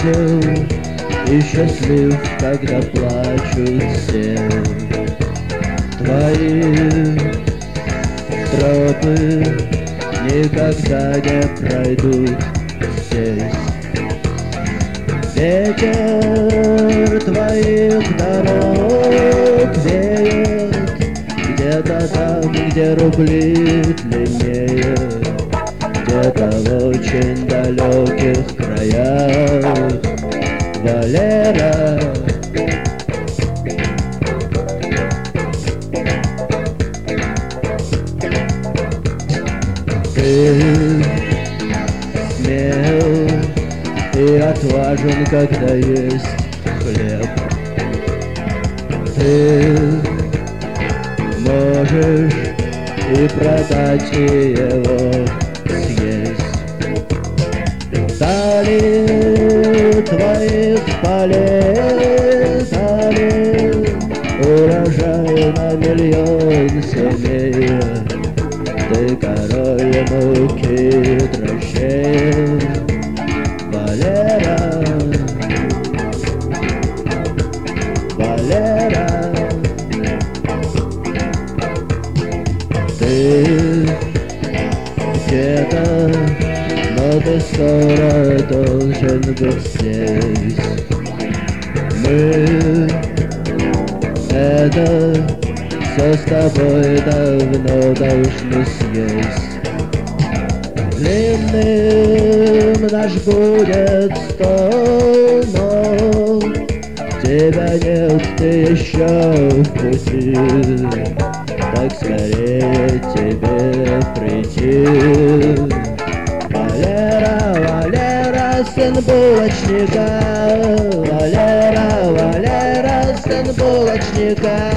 весел и счастлив, когда плачут все. Твои тропы никогда не пройдут здесь. Ветер твоих дорог веет где-то там, где рубли длиннее, где-то в очень далеких краях. Валера, ты смел и отважен, когда есть хлеб. Ты можешь и продать, и его съесть. Дали твоих полей, дали урожай на миллион семей. Ты король муки дрожжей, Валера, Валера. Ты где-то, но ты скоро должен быть здесь. Мы это все с тобой давно должны съесть. Длинным наш будет стол, но тебя нет, ты еще в пути. Так скорее тебе прийти. Валера, Валера, сын булочника, Валера, Валера, сын булочника.